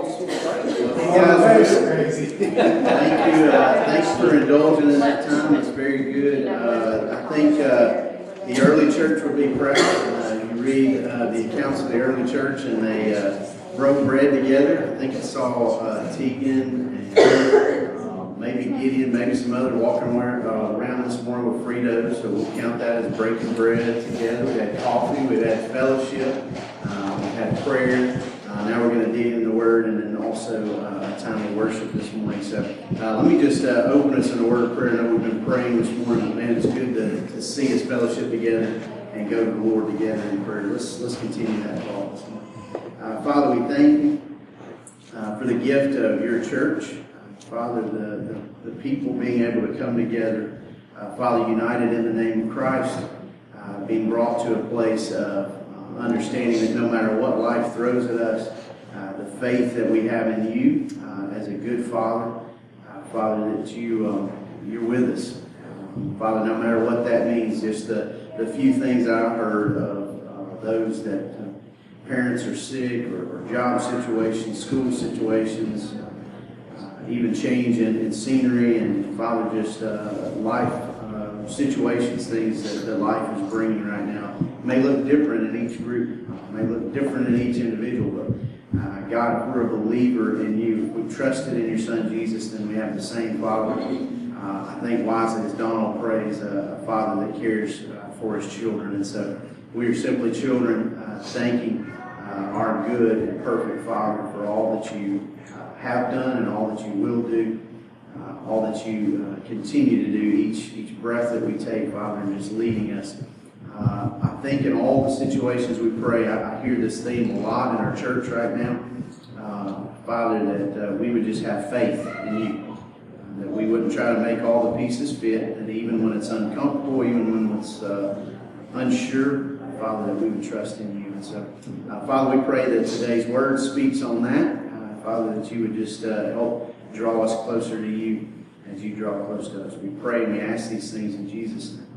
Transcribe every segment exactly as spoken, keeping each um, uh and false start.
Hey guys, thank you. Uh, thanks for indulging in that time. It's very good. Uh, I think uh, the early church would be proud. Uh, you read uh, the accounts of the early church, and they uh, broke bread together. I think I saw uh, Tegan and uh, maybe Gideon, maybe some other walking uh, around this morning with Fritos. So we'll count that as breaking bread together. We had coffee. We had fellowship. Uh, we had prayer. Uh, now we're going to dig into the Word, and then also uh, a time of worship this morning. So uh, let me just uh, open us in a word of prayer. I know we've been praying this morning. Man, it's good to, to see us fellowship together and go to the Lord together in prayer. Let's let's continue that thought this morning. Uh, Father, we thank you uh, for the gift of your church. Uh, Father, the, the, the people being able to come together. Uh, Father, united in the name of Christ, uh, being brought to a place of understanding that no matter what life throws at us, uh, the faith that we have in you uh, as a good Father, uh, Father, that you, um, you're with us. Um, Father, no matter what that means, just the, the few things I heard of uh, those that uh, parents are sick or, or job situations, school situations, uh, even change in, in scenery, and Father, just uh, life uh, situations, things that, that life is bringing right now. May look different in each group, may look different in each individual, but uh, God, if we're a believer in you, if we've trusted in your Son Jesus, then we have the same Father. Uh, I think wisely as Donald prays, uh, a Father that cares uh, for his children. And so we are simply children uh, thanking uh, our good and perfect Father for all that you uh, have done and all that you will do, uh, all that you uh, continue to do each, each breath that we take, Father, and just leading us. Uh, I think in all the situations we pray, I, I hear this theme a lot in our church right now. Uh, Father, that uh, we would just have faith in you. Uh, that we wouldn't try to make all the pieces fit. And even when it's uncomfortable, even when it's uh, unsure, Father, that we would trust in you. And so, uh, Father, we pray that today's word speaks on that. Uh, Father, that you would just uh, help draw us closer to you as you draw close to us. We pray and we ask these things in Jesus' name.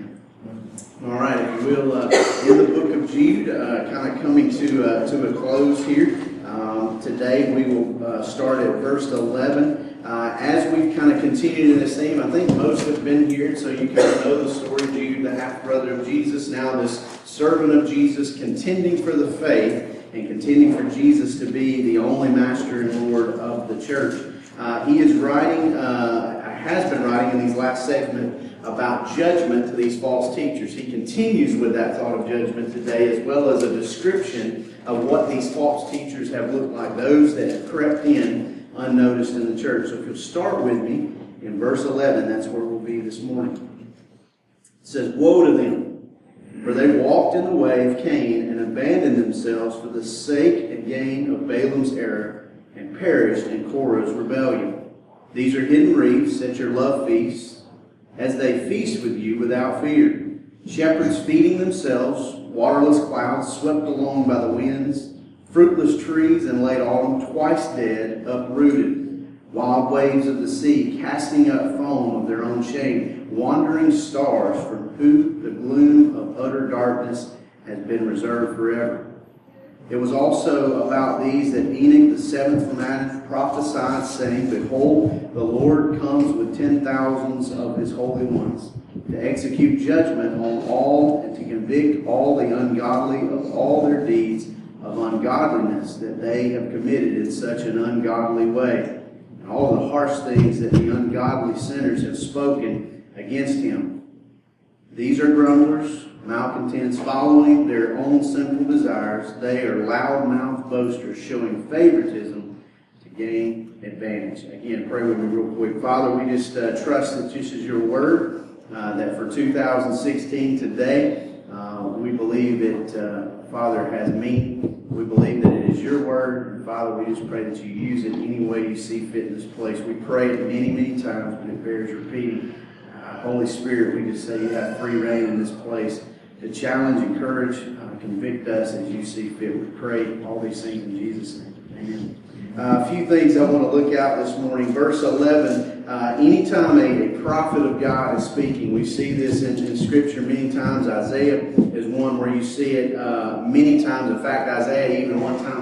All right, if you will, uh, in the book of Jude, uh, kind of coming to uh, to a close here. Um, today we will uh, start at verse eleven. Uh, as we've kind of continued in this theme, I think most have been here, so you kind of know the story of Jude, the half-brother of Jesus, now this servant of Jesus, contending for the faith and contending for Jesus to be the only master and Lord of the church. Uh, he is writing, uh, has been writing in these last segments about judgment to these false teachers. He continues with that thought of judgment today, as well as a description of what these false teachers have looked like, those that have crept in unnoticed in the church. So if you'll start with me in verse eleven, that's where we'll be this morning. It says, "Woe to them, for they walked in the way of Cain and abandoned themselves for the sake and gain of Balaam's error and perished in Korah's rebellion. These are hidden reefs at your love feasts, as they feast with you without fear. Shepherds feeding themselves, waterless clouds swept along by the winds, fruitless trees and late autumn twice dead, uprooted, wild waves of the sea casting up foam of their own shade, wandering stars from whom the gloom of utter darkness has been reserved forever. It was also about these that Enoch, the seventh from Adam, prophesied, saying, Behold, the Lord comes with ten thousands of his holy ones, to execute judgment on all and to convict all the ungodly of all their deeds of ungodliness that they have committed in such an ungodly way, and all the harsh things that the ungodly sinners have spoken against him. These are grumblers, malcontents, following their own sinful desires. They are loud-mouthed boasters, showing favoritism to gain advantage." Again, pray with me real quick. Father, we just uh, trust that this is your word, uh, that for two thousand sixteen today, uh, we believe it, uh, Father, has meaning. We believe that it is your word. And Father, we just pray that you use it any way you see fit in this place. We pray it many, many times, but it bears repeating. Uh, Holy Spirit, we just say you have free reign in this place to challenge, encourage, uh, convict us as you see fit. We pray all these things in Jesus' name. Amen. Uh, a few things I want to look at this morning. Verse eleven, uh, anytime a, a prophet of God is speaking, we see this in, in Scripture many times. Isaiah is one where you see it uh, many times. In fact, Isaiah even one time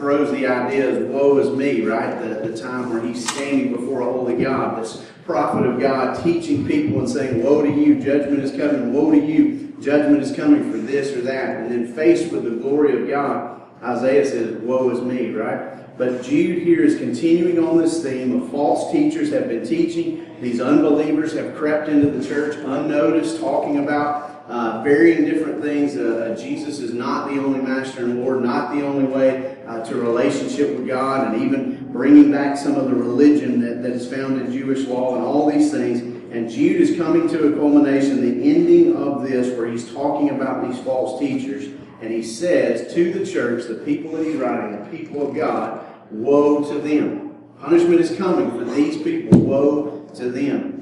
throws the idea as woe is me, right? The, the time where he's standing before a holy God, this prophet of God teaching people and saying, woe to you, judgment is coming, woe to you, judgment is coming for this or that. And then faced with the glory of God, Isaiah says, woe is me, right? But Jude here is continuing on this theme of false teachers have been teaching. These unbelievers have crept into the church unnoticed, talking about Uh, varying different things. Uh, Jesus is not the only master and Lord, not the only way uh, to relationship with God, and even bringing back some of the religion that, that is found in Jewish law and all these things. And Jude is coming to a culmination, the ending of this, where he's talking about these false teachers. And he says to the church, the people that he's writing, the people of God, woe to them. Punishment is coming for these people. Woe to them.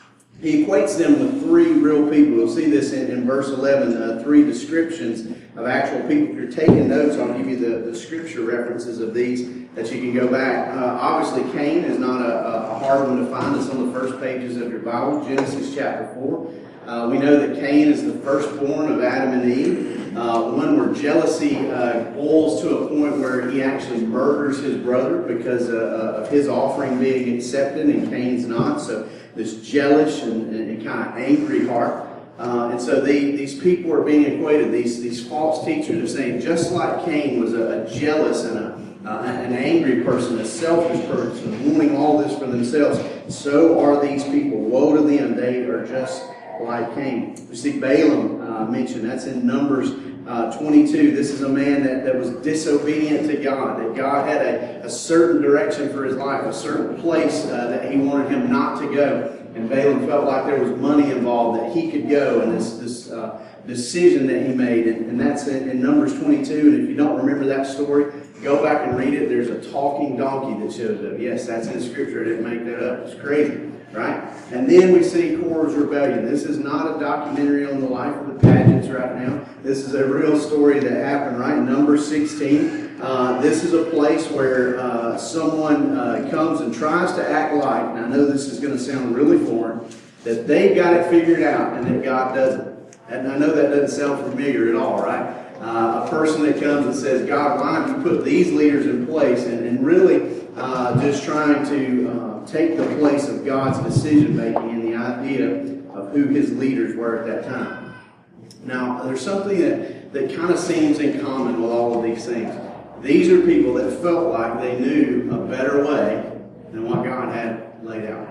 He equates them with three real people. You'll see this in, in verse eleven, uh, three descriptions of actual people. If you're taking notes, I'll give you the, the scripture references of these that you can go back. Uh, obviously, Cain is not a, a hard one to find. It's on the first pages of your Bible, Genesis chapter four. Uh, we know that Cain is the firstborn of Adam and Eve, uh, one where jealousy uh, boils to a point where he actually murders his brother because uh, of his offering being accepted and Cain's not. So this jealous and, and, and kind of angry heart. Uh, and so the, these people are being equated, these, these false teachers are saying, just like Cain was a, a jealous and a, uh, an angry person, a selfish person, wanting all this for themselves, so are these people. Woe to them, they are just like Cain. We see Balaam uh, mentioned, that's in Numbers uh, twenty-two. This is a man that, that was disobedient to God, that God had a, a certain direction for his life, a certain place uh, that he wanted him not to go. And Balaam felt like there was money involved, that he could go, and this, this uh, decision that he made. And, and that's in, in Numbers twenty-two. And if you don't remember that story, go back and read it. There's a talking donkey that shows up. Yes, that's in Scripture. I didn't make that up. It's crazy. Right? And then we see Korah's rebellion. This is not a documentary on the life of the Pagets right now. This is a real story that happened, right? Number sixteen. Uh, this is a place where uh, someone uh, comes and tries to act like, and I know this is going to sound really foreign, that they got it figured out and that God doesn't. And I know that doesn't sound familiar at all, right? Uh, a person that comes and says, God, why don't you put these leaders in place? And, and really uh, just trying to uh, take the place of God's decision-making and the idea of who his leaders were at that time. Now, there's something that, that kind of seems in common with all of these things. These are people that felt like they knew a better way than what God had laid out.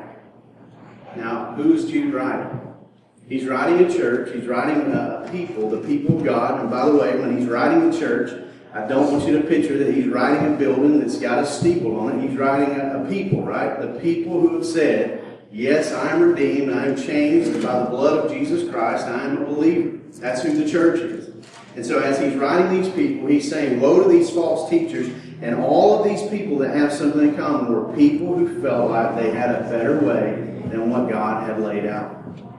Now, who is Jude writing? He's writing a church. He's writing a people, the people of God. And by the way, when he's writing the church, I don't want you to picture that he's writing a building that's got a steeple on it. He's writing a, a people, right? The people who have said, yes, I am redeemed. I am changed by the blood of Jesus Christ. I am a believer. That's who the church is. And so as he's writing these people, he's saying, woe to these false teachers. And all of these people that have something in common were people who felt like they had a better way than what God had laid out.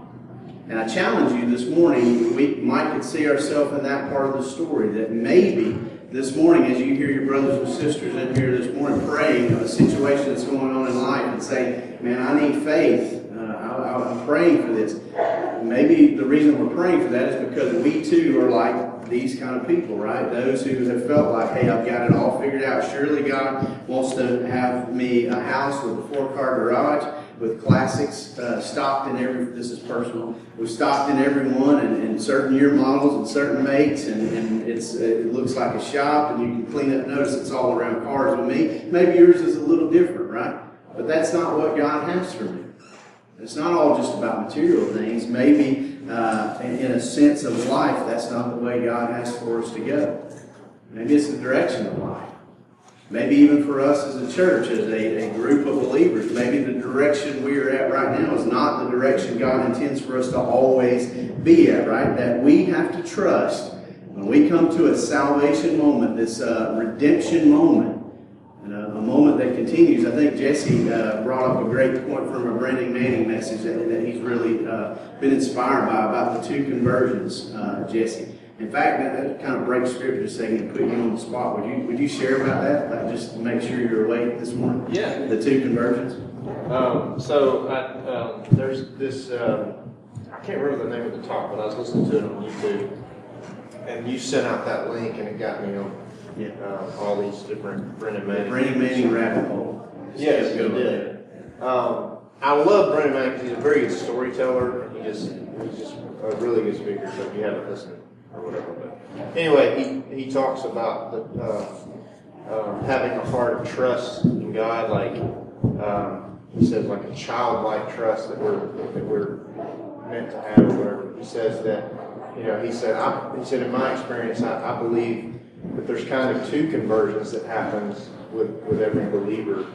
And I challenge you this morning, we might could see ourselves in that part of the story, that maybe this morning as you hear your brothers and sisters in here this morning praying of a situation that's going on in life and say, man, I need faith. Uh, I, I'm praying for this. Maybe the reason we're praying for that is because we too are like these kind of people, right? Those who have felt like, hey, I've got it all figured out. Surely God wants to have me a house with a four-car garage, with classics uh, stocked in every, this is personal, we've stocked in every one, and, and certain year models and certain makes, and, and it's it looks like a shop, and you can clean up, notice it's all around cars with me. Maybe yours is a little different, right? But that's not what God has for me. It's not all just about material things. Maybe uh, in, in a sense of life, that's not the way God has for us to go. Maybe it's the direction of life. Maybe even for us as a church, as a, a group of believers, maybe the direction we are at right now is not the direction God intends for us to always be at, right? That we have to trust when we come to a salvation moment, this uh, redemption moment, and a, a moment that continues. I think Jesse uh, brought up a great point from a Brendan Manning message that, that he's really uh, been inspired by about the two conversions, uh, Jesse. In fact, that, that kind of breaks scripture a second and put you on the spot. Would you would you share about that? Like just to make sure you're awake this morning? Yeah. The two conversions? Um, so I, um, there's this, um, I can't remember the name of the talk, but I was listening to it on YouTube. And you sent out that link and it got me on Yeah. um, all these different Brennan Manning. Brennan Manning rabbit hole. Yes, he did. Um, I love Brennan Manning because he's a very good storyteller. He just he's just a really good speaker. So if you haven't listened or whatever, but anyway, he he talks about the uh, um, having a heart of trust in God, like um, he says, like a childlike trust that we're that we're meant to have, or whatever. He says that, you know, he said, I, he said, in my experience, I, I believe that there's kind of two conversions that happens with with every believer.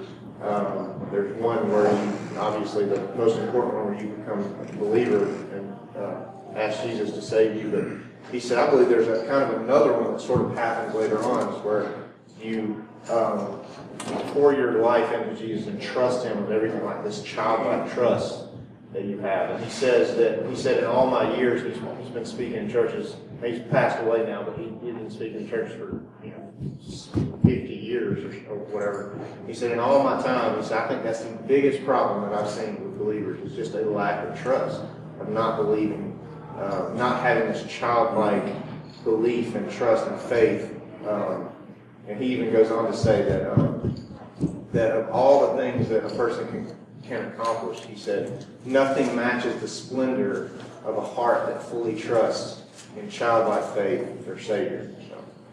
Um, there's one where you, obviously the most important one, where you become a believer and uh, ask Jesus to save you. But he said, I believe there's a kind of another one that sort of happens later on, is where you um, pour your life into Jesus and trust Him with everything, like this childlike trust that you have. And he says that, he said in all my years, he's, he's been speaking in churches. He's passed away now, but he, he didn't speak in churches for, you know, fifty years or, or whatever. He said, in all my time, he said, I think that's the biggest problem that I've seen with believers, is just a lack of trust, of not believing, uh, not having this childlike belief and trust and faith. Um, and he even goes on to say that um, that of all the things that a person can can accomplish, he said, nothing matches the splendor of a heart that fully trusts in childlike faith with their Savior. So.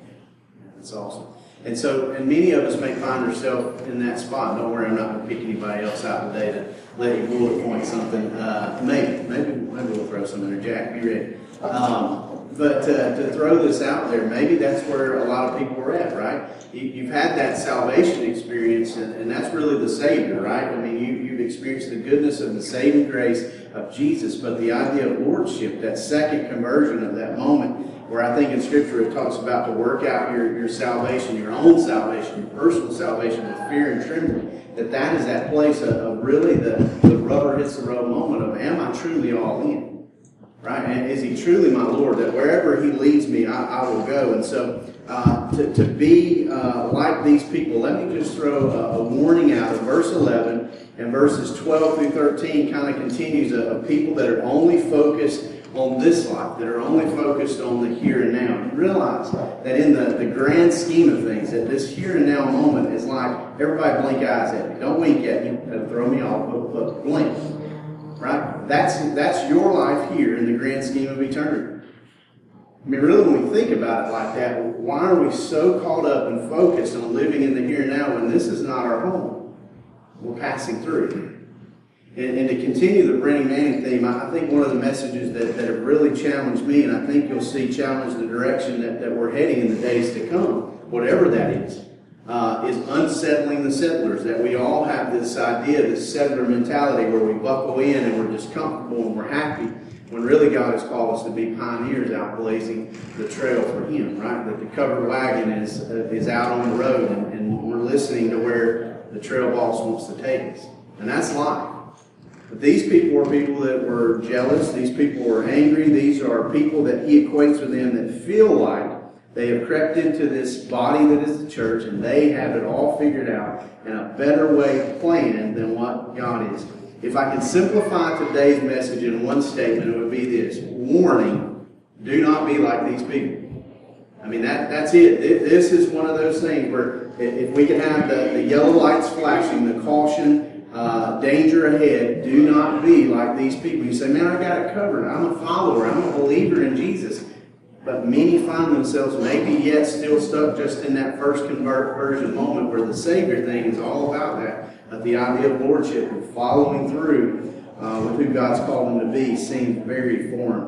That's awesome. And so, and many of us may find ourselves in that spot. Don't worry, I'm not going to pick anybody else out today to let you bullet point something. Uh, maybe, maybe, maybe we'll throw some in there. Jack, be ready. Um, but uh, to throw this out there, maybe that's where a lot of people are at, right? You, you've had that salvation experience, and, and that's really the Savior, right? I mean, you, you've experienced the goodness of the saving grace of Jesus, but the idea of lordship, that second conversion of that moment, where I think in Scripture it talks about to work out your, your salvation, your own salvation, your personal salvation with fear and trembling, that that is that place of, of really the, the rubber hits the road moment of, am I truly all in? Right? And is He truly my Lord? That wherever He leads me, I, I will go. And so uh, to, to be uh, like these people, let me just throw a, a warning out of verse eleven, and verses twelve through thirteen kind of continues of, of people that are only focused on this life, that are only focused on the here and now. You realize that in the, the grand scheme of things, that this here and now moment is like, everybody blink eyes at me. Don't wink at me. That'll throw me off, but, but blink. Right? That's, that's your life here in the grand scheme of eternity. I mean, really, when we think about it like that, why are we so caught up and focused on living in the here and now when this is not our home? We're passing through. And, and to continue the Brennan Manning theme, I think one of the messages that, that have really challenged me, and I think you'll see challenge the direction that, that we're heading in the days to come, whatever that is, uh, is unsettling the settlers. That we all have this idea, this settler mentality, where we buckle in and we're just comfortable and we're happy, when really God has called us to be pioneers out blazing the trail for Him, right? That the covered wagon is, uh, is out on the road, and, and we're listening to where the trail boss wants to take us. And that's life. But these people are people that were jealous. These people were angry. These are people that He equates with them that feel like they have crept into this body that is the church, and they have it all figured out and a better way planned than what God is. If I could simplify today's message in one statement, it would be this: warning, do not be like these people. I mean, that that's it. This is one of those things where if we can have the, the yellow lights flashing, the caution, Uh, danger ahead, do not be like these people. You say, man, I got it covered. I'm a follower. I'm a believer in Jesus. But many find themselves maybe yet still stuck just in that first conversion moment where the Savior thing is all about that. But the idea of lordship and following through uh, with who God's called them to be seems very foreign.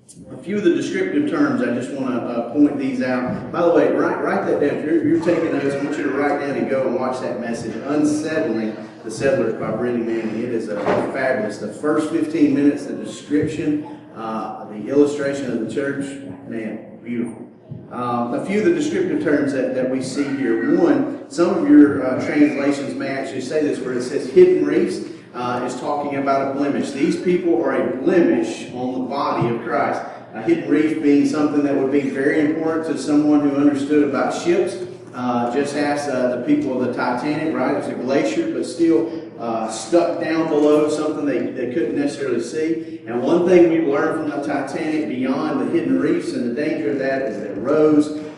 A few of the descriptive terms, I just want to uh, point these out. By the way, write, write that down. If you're, if you're taking notes, I want you to write down and go and watch that message, Unsettling the Settlers by Brennan Manning. It is a fabulous. The first fifteen minutes, the description, uh, the illustration of the church, man, beautiful. Um, a few of the descriptive terms that, that we see here. One, some of your uh, translations may actually say this, where it says hidden reefs. Uh, is talking about a blemish. These people are a blemish on the body of Christ. A hidden reef being something that would be very important to someone who understood about ships. Uh, just ask uh, the people of the Titanic, right? It's a glacier, but still uh, stuck down below, something they, they couldn't necessarily see. And one thing we've learned from the Titanic beyond the hidden reefs and the danger of that is that Rose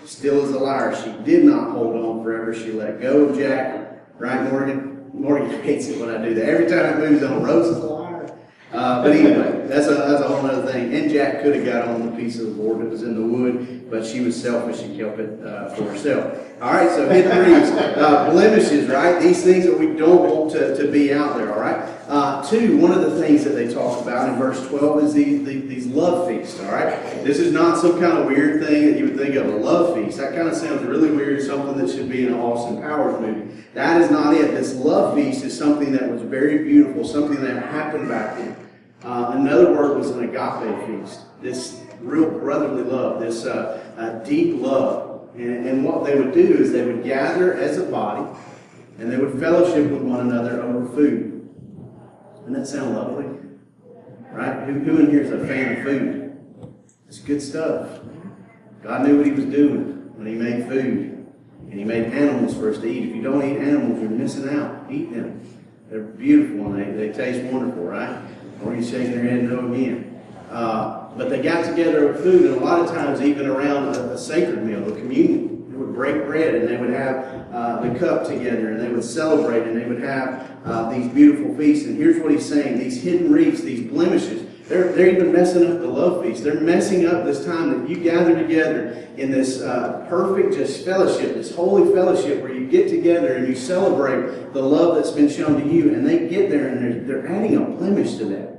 still is a liar. She did not hold on forever. She let go of Jack. Right, Morgan? Morgan hates it when I do that. Every time it moves on, Rose is a liar. Uh, but anyway, that's a, that's a whole other thing. And Jack could have got on the piece of the board that was in the wood, but she was selfish and kept it uh, for herself. All right, so hidden reefs, uh, blemishes, right? These things that we don't want to, to be out there, all right? Uh, two, one of the things that they talk about in verse twelve is these, these, these love feasts, all right? This is not some kind of weird thing that you would think of, a love feast. That kind of sounds really weird, something that should be in an Austin Powers movie. That is not it. This love feast is something that was very beautiful, something that happened back then. Uh, another word was an agape feast. This real brotherly love, this uh, uh, deep love. And, and what they would do is they would gather as a body, and they would fellowship with one another over food. Doesn't that sound lovely? Right? Who, who in here is a fan of food? It's good stuff. God knew what He was doing when He made food. And He made animals for us to eat. If you don't eat animals, you're missing out. Eat them. They're beautiful and they, they taste wonderful, right? Or you're shaking their head no again. Uh, but they got together with food, and a lot of times even around a, a sacred meal, the communion. They would break bread, and they would have uh, the cup together, and they would celebrate, and they would have uh, these beautiful feasts. And here's what he's saying: these hidden reefs, these blemishes, they're, they're even messing up the love feast. They're messing up this time that you gather together in this uh, perfect just fellowship, this holy fellowship where you get together and you celebrate the love that's been shown to you. And they get there, and they're, they're adding a blemish to that.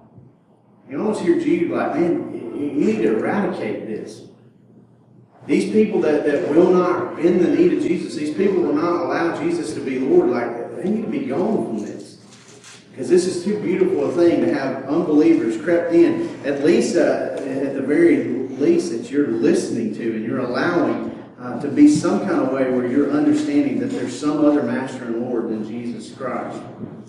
You almost hear Jude like, man, you need to eradicate this. These people that, that will not bend the knee to Jesus, these people will not allow Jesus to be Lord, like, they need to be gone from this. Because this is too beautiful a thing to have unbelievers crept in, at least, uh, at the very least, that you're listening to and you're allowing uh, to be some kind of way where you're understanding that there's some other master and Lord than Jesus Christ.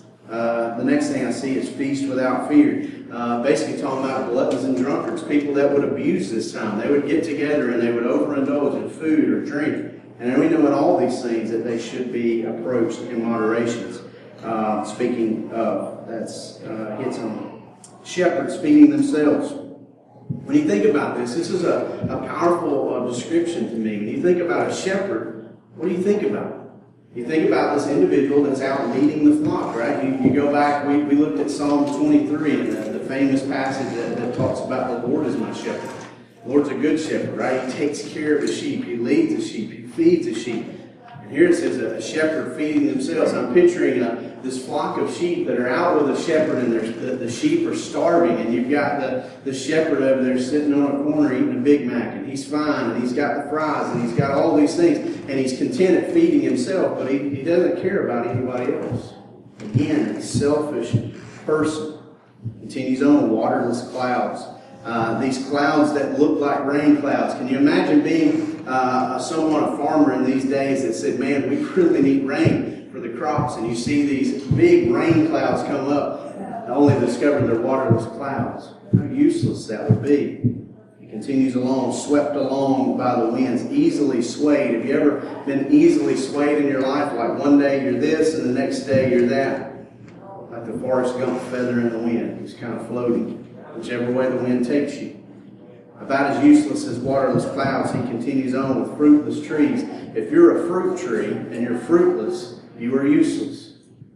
Uh, the next thing I see is feast without fear. Uh, basically talking about gluttons and drunkards, people that would abuse this time. They would get together and they would overindulge in food or drink. And we know in all these things that they should be approached in moderation. Uh, speaking of, that's uh, hits on shepherds feeding themselves. When you think about this, this is a, a powerful uh, description to me. When you think about a shepherd, what do you think about? You think about this individual that's out leading the flock, right? You, you go back, we, we looked at Psalm twenty-three, and the, the famous passage that, that talks about the Lord is my shepherd. The Lord's a good shepherd, right? He takes care of the sheep. He leads the sheep. He feeds the sheep. And here it says a shepherd feeding themselves. I'm picturing a, this flock of sheep that are out with a shepherd, and the, the sheep are starving, and you've got the, the shepherd over there sitting on a corner eating a Big Mac, and he's fine, and he's got the fries, and he's got all these things, and he's content at feeding himself, but he, he doesn't care about anybody else. Again, a selfish person. Continues on, waterless clouds. Uh, these clouds that look like rain clouds. Can you imagine being uh, someone, a farmer in these days that said, man, we really need rain for the crops, and you see these big rain clouds come up, only to discover they're waterless clouds. How useless that would be. He continues along, swept along by the winds, easily swayed. Have you ever been easily swayed in your life? Like one day you're this and the next day you're that. Like the Forrest Gump feather in the wind. He's kind of floating, whichever way the wind takes you. About as useless as waterless clouds, he continues on with fruitless trees. If you're a fruit tree and you're fruitless, you are useless.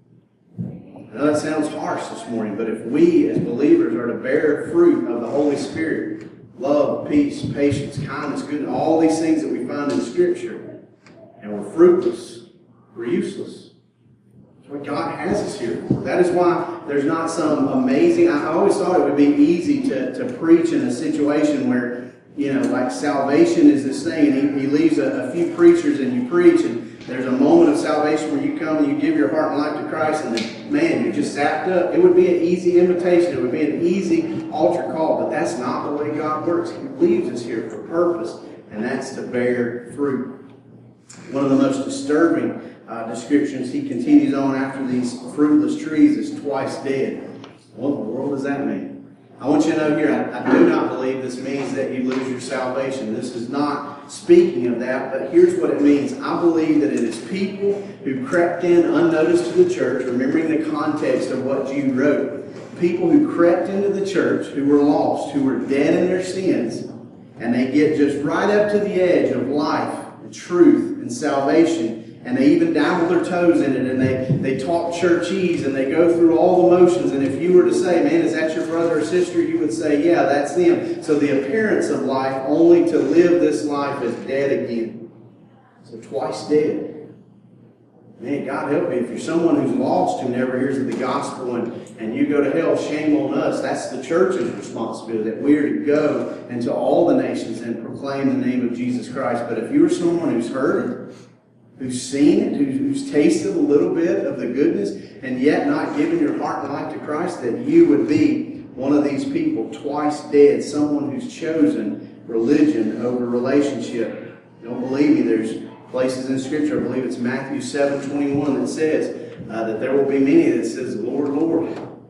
I know that sounds harsh this morning, but if we as believers are to bear fruit of the Holy Spirit, love, peace, patience, kindness, goodness, all these things that we find in Scripture, and we're fruitless, we're useless. That's what God has us here for. That is why there's not some amazing, I always thought it would be easy to, to preach in a situation where, you know, like salvation is this thing, and he, he leaves a, a few preachers and you preach, and there's a moment of salvation where you come and you give your heart and life to Christ, and then, man, you're just zapped up. It would be an easy invitation. It would be an easy altar call, but that's not the way God works. He leaves us here for purpose, and that's to bear fruit. One of the most disturbing uh, descriptions, he continues on after these fruitless trees, is twice dead. What in the world does that mean? I want you to know here, I, I do not believe this means that you lose your salvation. This is not speaking of that, but here's what it means. I believe that it is people who crept in unnoticed to the church, remembering the context of what Jude wrote. People who crept into the church, who were lost, who were dead in their sins, and they get just right up to the edge of life and truth and salvation, and they even dabble their toes in it, and they, they talk churchese, and they go through all the motions. And if you were to say, man, is that your brother or sister? You would say, yeah, that's them. So the appearance of life, only to live this life as dead again. So twice dead. Man, God help me. If you're someone who's lost, who never hears of the gospel, and, and you go to hell, shame on us. That's the church's responsibility, that we are to go into all the nations and proclaim the name of Jesus Christ. But if you're someone who's heard it, who's seen it, who's, who's tasted a little bit of the goodness, and yet not given your heart and life to Christ, that you would be one of these people, twice dead, someone who's chosen religion over relationship. Don't believe me, there's places in Scripture, I believe it's Matthew seven twenty-one, that says uh, that there will be many that says, Lord, Lord,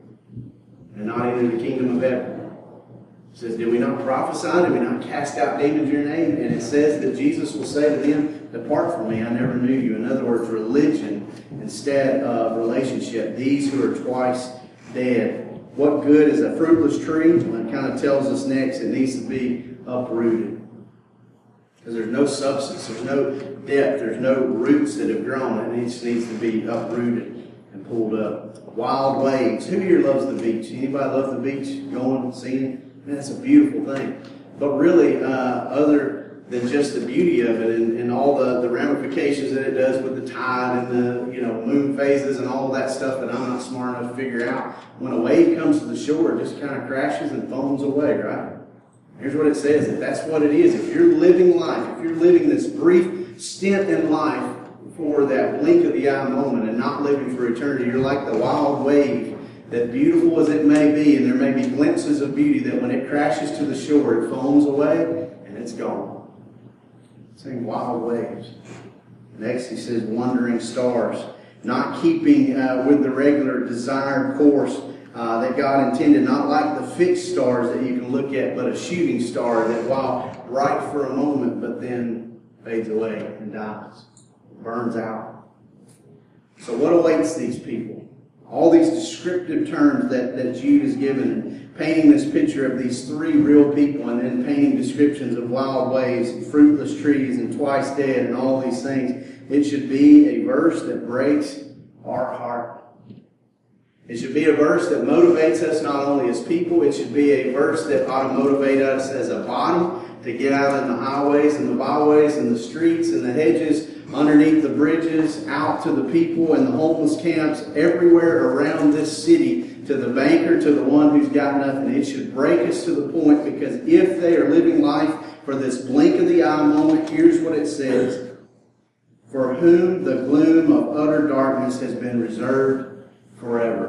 and not enter the kingdom of heaven. It says, did we not prophesy? Did we not cast out demons in your name? And it says that Jesus will say to them, depart from me, I never knew you. In other words, religion instead of relationship. These who are twice dead. What good is a fruitless tree? Well, it kind of tells us next it needs to be uprooted. Because there's no substance, there's no depth, there's no roots that have grown. It just needs to be uprooted and pulled up. Wild waves. Who here loves the beach? Anybody love the beach? Going, seeing it? Man, that's a beautiful thing. But really, uh, other than just the beauty of it and, and all the, the ramifications that it does with the tide and the you know moon phases and all of that stuff that I'm not smart enough to figure out, when a wave comes to the shore, it just kind of crashes and foams away, right? Here's what it says, that that's what it is. If you're living life, if you're living this brief stint in life for that blink of the eye moment and not living for eternity, you're like the wild wave, that beautiful as it may be, and there may be glimpses of beauty, that when it crashes to the shore, it foams away and it's gone. Saying wild waves. Next he says wandering stars, not keeping uh, with the regular desired course Uh, that God intended, not like the fixed stars that you can look at, but a shooting star that, while bright for a moment, but then fades away and dies, burns out. So what awaits these people? All these descriptive terms that, that Jude has given, and painting this picture of these three real people, and then painting descriptions of wild waves and fruitless trees and twice dead and all these things. It should be a verse that breaks our heart. It should be a verse that motivates us not only as people, it should be a verse that ought to motivate us as a body to get out in the highways and the byways and the streets and the hedges, underneath the bridges, out to the people and the homeless camps, everywhere around this city, to the banker, to the one who's got nothing. It should break us to the point, because if they are living life for this blink of the eye moment, here's what it says. For whom the gloom of utter darkness has been reserved forever.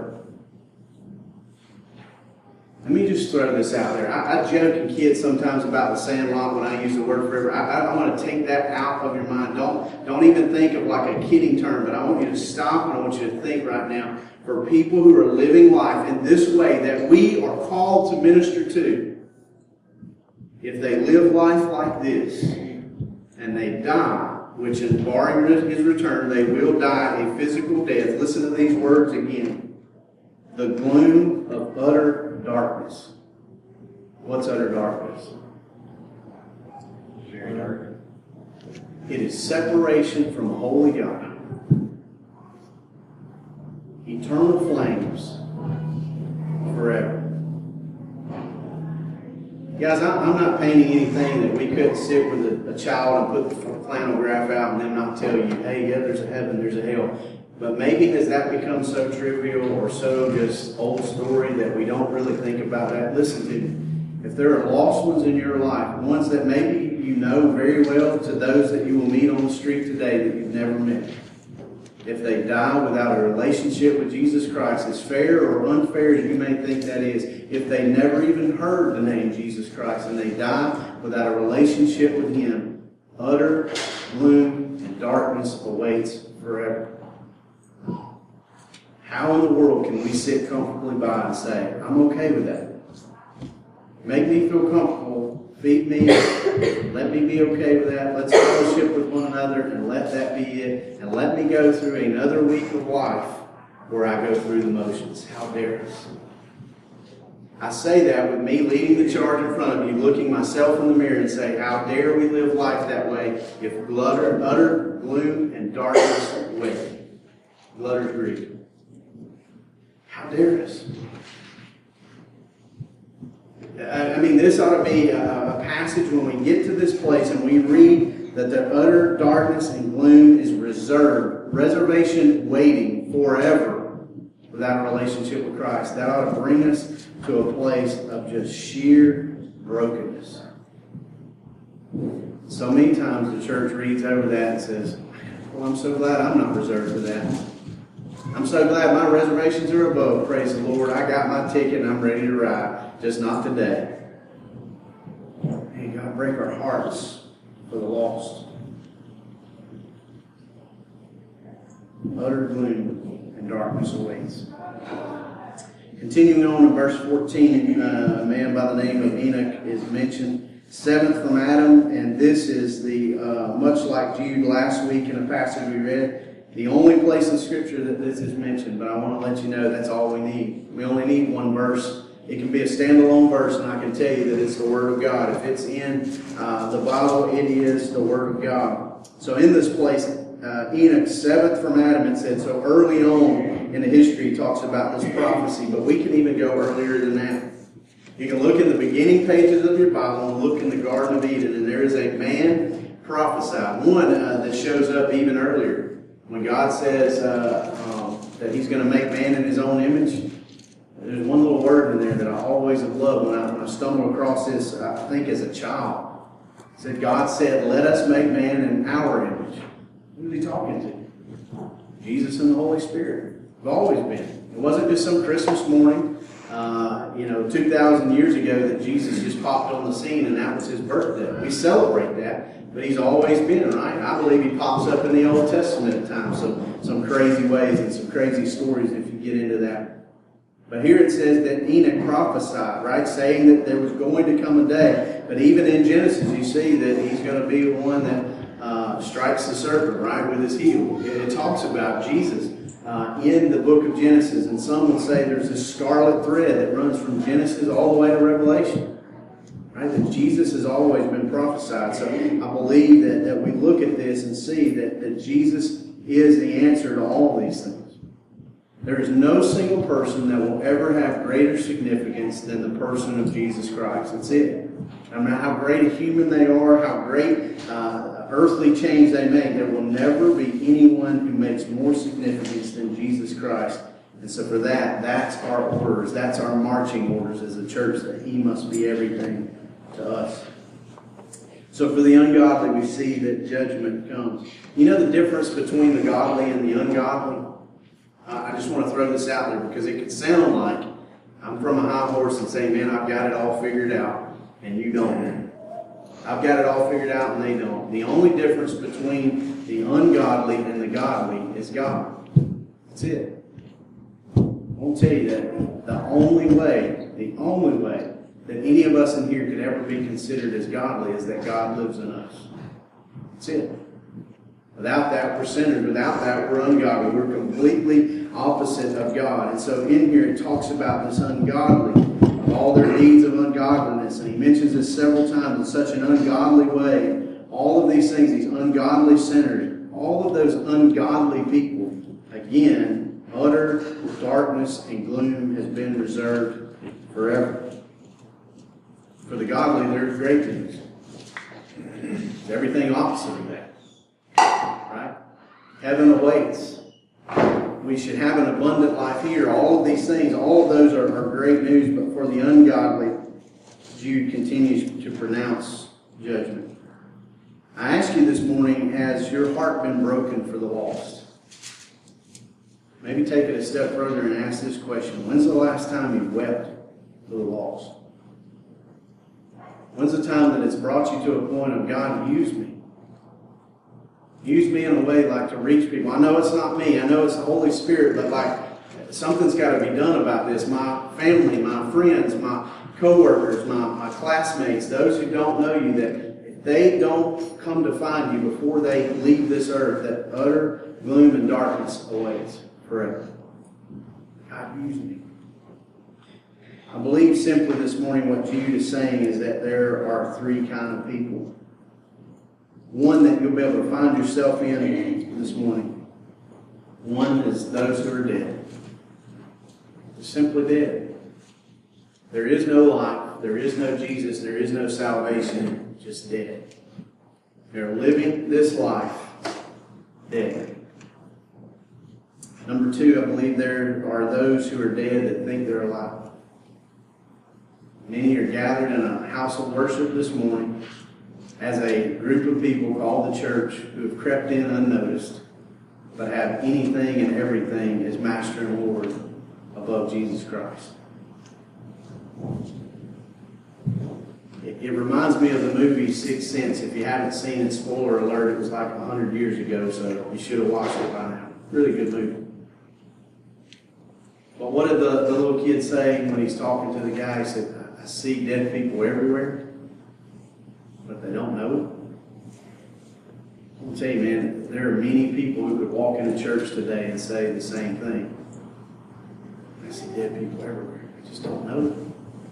Let me just throw this out there. I, I joke and kid sometimes about the Sandlot when I use the word forever. I, I want to take that out of your mind. Don't, don't even think of like a kidding term, but I want you to stop and I want you to think right now, for people who are living life in this way that we are called to minister to. If they live life like this and they die, which in barring his return, they will die a physical death. Listen to these words again. The gloom of utter darkness. What's utter darkness? Very dark. It is separation from a holy God. Eternal flames forever. Guys, I'm not painting anything that we couldn't sit with a, a child and put the flannel graph out and them not tell you, hey, yeah, there's a heaven, there's a hell. But maybe has that become so trivial or so just old story that we don't really think about that? Listen to me. If there are lost ones in your life, ones that maybe you know very well, to those that you will meet on the street today that you've never met, if they die without a relationship with Jesus Christ, as fair or unfair as you may think that is, if they never even heard the name Jesus Christ and they die without a relationship with Him, utter gloom and darkness awaits forever. How in the world can we sit comfortably by and say, I'm okay with that? Make me feel comfortable. Feed me. Let me be okay with that. Let's fellowship with one another and let that be it. And let me go through another week of life where I go through the motions. How dare us? I say that with me leading the charge in front of you, looking myself in the mirror and say, how dare we live life that way if utter, utter gloom and darkness wait. Glutters grief. How dare us? I mean, this ought to be a, a passage when we get to this place and we read that the utter darkness and gloom is reserved, reservation waiting forever without a relationship with Christ. That ought to bring us to a place of just sheer brokenness. So many times the church reads over that and says, well, I'm so glad I'm not reserved for that. I'm so glad my reservations are above. Praise the Lord. I got my ticket and I'm ready to ride. Just not today. May God break our hearts for the lost. Utter gloom and darkness awaits. Continuing on in verse fourteen, uh, a man by the name of Enoch is mentioned. Seventh from Adam, and this is the, uh, much like Jude last week in a passage we read, the only place in Scripture that this is mentioned, but I want to let you know that's all we need. We only need one verse. It can be a standalone verse, and I can tell you that it's the Word of God. If it's in uh, the Bible, it is the Word of God. So in this place, uh, Enoch, seventh from Adam, it said, so early on in the history, it talks about this prophecy, but we can even go earlier than that. You can look in the beginning pages of your Bible and look in the Garden of Eden, and there is a man prophesied, one uh, that shows up even earlier. When God says uh, um, that He's going to make man in His own image, there's one little word in there that I always have loved when I, when I stumbled across this, I think as a child. It said, God said, let us make man in our image. Who is He talking to? Jesus and the Holy Spirit. We've always been. It wasn't just some Christmas morning. Uh, you know, two thousand years ago that Jesus just popped on the scene and that was His birthday. We celebrate that, but He's always been, right? I believe He pops up in the Old Testament at times, some, some crazy ways and some crazy stories if you get into that. But here it says that Enoch prophesied, right, saying that there was going to come a day. But even in Genesis, you see that he's going to be the one that uh, strikes the serpent, right, with his heel. It, it talks about Jesus Uh, in the book of Genesis, and some would say there's this scarlet thread that runs from Genesis all the way to Revelation, right? That Jesus has always been prophesied. So I believe that, that we look at this and see that, that Jesus is the answer to all these things. There is no single person that will ever have greater significance than the person of Jesus Christ. That's it. No matter how great a human they are, how great uh, earthly change they make, there will never be anyone who makes more significance than Jesus Christ. And so for that, that's our orders. That's our marching orders as a church, that He must be everything to us. So for the ungodly, we see that judgment comes. You know the difference between the godly and the ungodly? I just want to throw this out there because it could sound like I'm from a high horse and say, man, I've got it all figured out, and you don't. I've got it all figured out and they don't. The only difference between the ungodly and the godly is God. That's it. I won't tell you that the only way, the only way that any of us in here could ever be considered as godly is that God lives in us. That's it. Without that, we're sinners. Without that, we're ungodly. We're completely opposite of God. And so in here it talks about this ungodly, all their deeds of ungodliness. And he mentions this several times in such an ungodly way. All of these things, these ungodly sinners, all of those ungodly people, again, utter darkness and gloom has been reserved forever. For the godly, there's great news. It's everything opposite of that. Right? Heaven awaits. We should have an abundant life here. All of these things, all of those are, are great news, but for the ungodly, Jude continues to pronounce judgment. I ask you this morning, has your heart been broken for the lost? Maybe take it a step further and ask this question. When's the last time you wept for the lost? When's the time that it's brought you to a point of, God, use me? Use me in a way like to reach people. I know it's not me. I know it's the Holy Spirit, but like something's got to be done about this. My family, my friends, my co-workers, my, my classmates, those who don't know you, that if they don't come to find you before they leave this earth, that utter gloom and darkness awaits forever. God, use me. I believe simply this morning what Jude is saying is that there are three kind of people. One that you'll be able to find yourself in this morning. One is those who are dead. They're simply dead. There is no life. There is no Jesus. There is no salvation. Just dead. They're living this life dead. Number two, I believe there are those who are dead that think they're alive. Many are gathered in a house of worship this morning as a group of people called the church who have crept in unnoticed, but have anything and everything as master and Lord above Jesus Christ. It, it reminds me of the movie Sixth Sense. If you haven't seen it, spoiler alert, it was like a hundred years ago, so you should have watched it by now. Really good movie. But what did the, the little kid say when he's talking to the guy? He said, I see dead people everywhere, but they don't know it. I'll tell you, man, there are many people who could walk into church today and say the same thing. I see dead people everywhere. I just don't know them.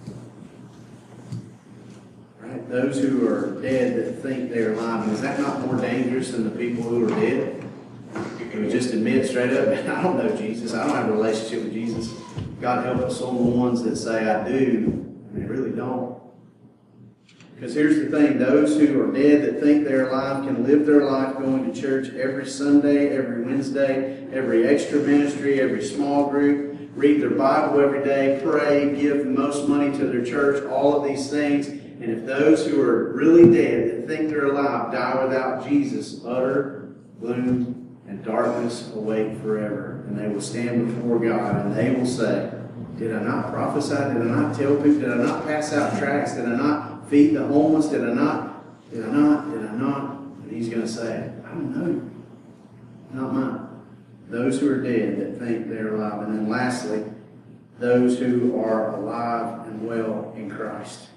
Right? Those who are dead that think they're alive. And is that not more dangerous than the people who are dead? Who just admit straight up, I don't know Jesus. I don't have a relationship with Jesus. God help us on the ones that say I do, and they really don't. Because here's the thing, those who are dead that think they're alive can live their life going to church every Sunday, every Wednesday, every extra ministry, every small group, read their Bible every day, pray, give the most money to their church, all of these things. And if those who are really dead that think they're alive die without Jesus, utter gloom and darkness await forever. And they will stand before God and they will say, did I not prophesy? Did I not tell people? Did I not pass out tracts? Did I not feed the homeless? Did I not? Did I not? Did I not? And he's going to say, I don't know. Not mine. Those who are dead that think they're alive. And then lastly, those who are alive and well in Christ.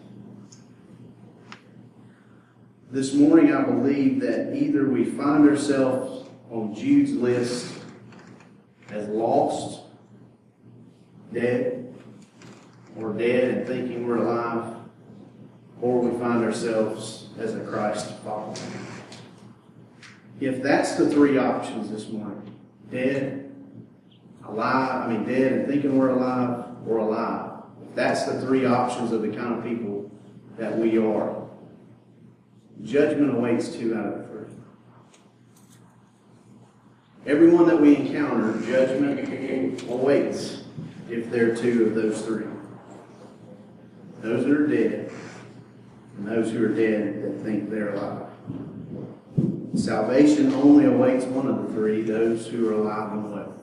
This morning I believe that either we find ourselves on Jude's list as lost, dead, or dead and thinking we're alive, or we find ourselves as a Christ follower. If that's the three options this morning, dead, alive, I mean dead and thinking we're alive, or alive, if that's the three options of the kind of people that we are, judgment awaits two out of the three. Everyone that we encounter, judgment awaits if they're two of those three. Those that are dead, and those who are dead that think they're alive. Salvation only awaits one of the three, those who are alive and well.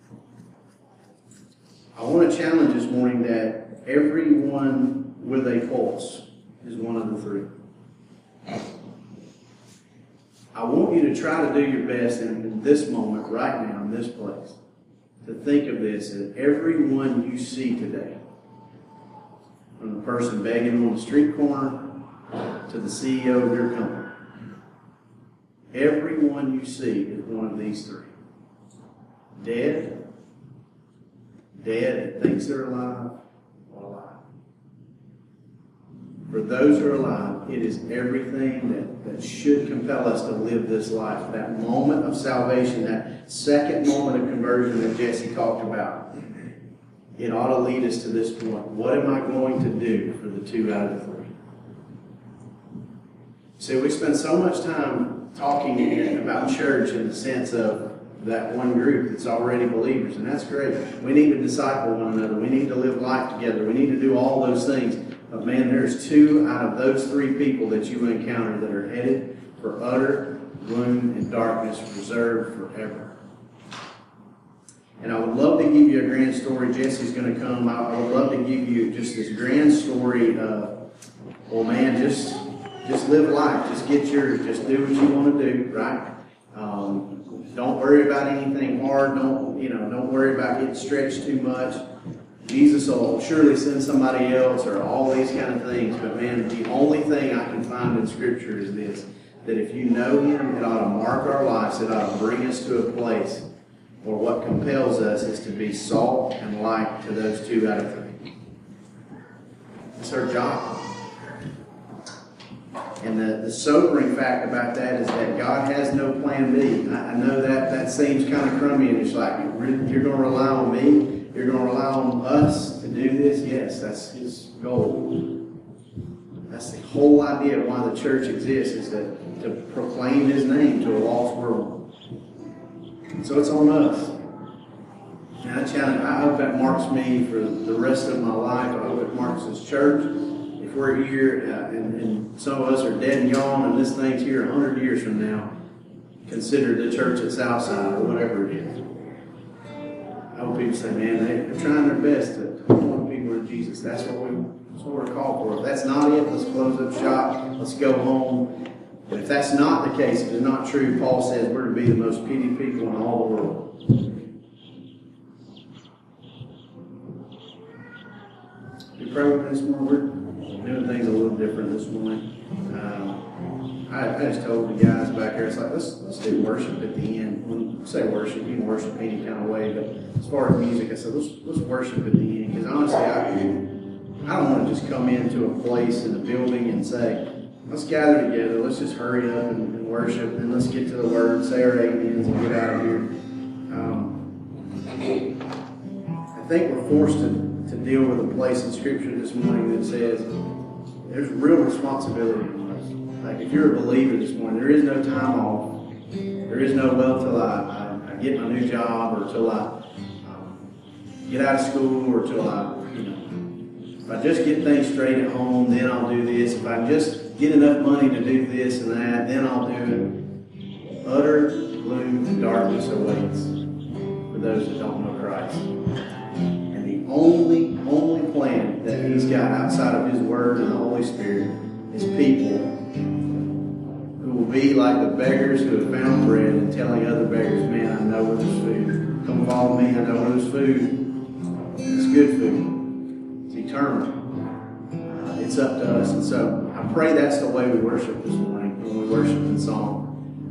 I want to challenge this morning that everyone with a pulse is one of the three. I want you to try to do your best in this moment, right now, in this place, to think of this as everyone you see today, from the person begging on the street corner to the C E O of your company. Everyone you see is one of these three. Dead, dead that thinks they're alive, or alive. For those who are alive, it is everything that, that should compel us to live this life. That moment of salvation, that second moment of conversion that Jesse talked about. It ought to lead us to this point. What am I going to do for the two out of the three? See, we spend so much time talking about church in the sense of that one group that's already believers, and that's great. We need to disciple one another. We need to live life together. We need to do all those things. But man, there's two out of those three people that you encounter that are headed for utter gloom and darkness, reserved forever. And I would love to give you a grand story. Jesse's going to come. I would love to give you just this grand story of, well, man, just just live life. Just get your, just do what you want to do, right? Um, don't worry about anything hard. Don't, you know, don't worry about getting stretched too much. Jesus will surely send somebody else or all these kind of things. But man, the only thing I can find in Scripture is this, that if you know Him, it ought to mark our lives. It ought to bring us to a place where what compels us is to be salt and light to those two out of three. It's our job. And the, the sobering fact about that is that God has no plan B. I, I know that that seems kind of crummy, and it's like, you're going to rely on me? You're going to rely on us to do this? Yes, that's His goal. That's the whole idea of why the church exists, is that to proclaim His name to a lost world. So it's on us. And I challenge, I hope that marks me for the rest of my life. I hope it marks this church. If we're here uh, and, and some of us are dead and gone, and this thing's here a hundred years from now, consider the church at Southside or whatever it is. I hope people say, man, they, they're trying their best to point people to Jesus. That's what we, that's what we're called for. If that's not it, let's close up shop. Let's go home. And if that's not the case, if it's not true, Paul says we're to be the most pitied people in all the world. We pray with this morning. We're doing things a little different this morning. Um, I, I just told the guys back there, it's like, let's let's do worship at the end. When you say worship, you can worship any kind of way, but as far as music, I said, let's let's worship at the end. Because honestly, I, I don't want to just come into a place in a building and say, let's gather together, let's just hurry up and, and worship, and let's get to the Word, say our amens, and get out of here. Um, I think we're forced to to deal with a place in Scripture this morning that says there's real responsibility on us. Like if you're a believer this morning, there is no time off. There is no, well, till I, I, I get my new job, or till I um, get out of school, or till I, you know, if I just get things straight at home, then I'll do this. If I just get enough money to do this and that, then I'll do it. Utter gloom and darkness awaits for those that don't know Christ. Only, only plan that He's got outside of His Word and the Holy Spirit is people who will be like the beggars who have found bread and telling other beggars, man, I know where there's food. Come follow me, I know where there's food. It's good food. It's eternal. Uh, it's up to us. And so I pray that's the way we worship this morning, when we worship in song.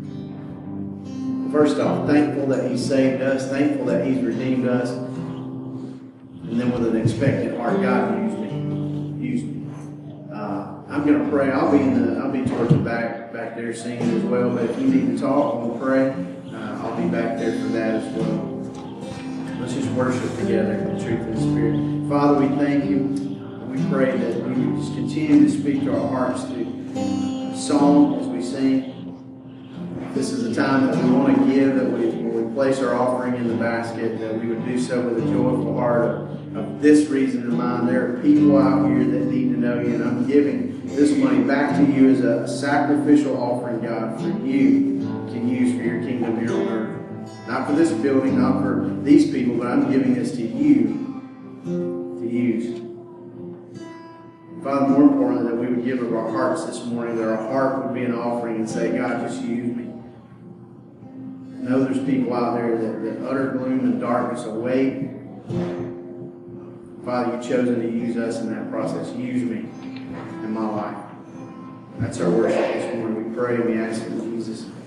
First off, thankful that He saved us, thankful that He's redeemed us. And then with an expectant heart, God, use me. Use me. Uh, I'm going to pray. I'll be in the. I'll be towards the back, back there singing as well. But if you need to talk, we'll pray. Uh, I'll be back there for that as well. Let's just worship together in the truth and the Spirit. Father, we thank You. We pray that You would just continue to speak to our hearts through song as we sing. This is a time that we want to give, that we, when we place our offering in the basket, that we would do so with a joyful heart of, of this reason in mind. There are people out here that need to know You, and I'm giving this money back to You as a sacrificial offering, God, for You to use for Your kingdom here on earth. Not for this building, not for these people, but I'm giving this to You to use. Father, more importantly, that we would give of our hearts this morning, that our heart would be an offering and say, God, just use me. I know there's people out there that, that utter gloom and darkness await. Father, You've chosen to use us in that process. Use me in my life. That's our worship this morning. We pray and we ask in Jesus'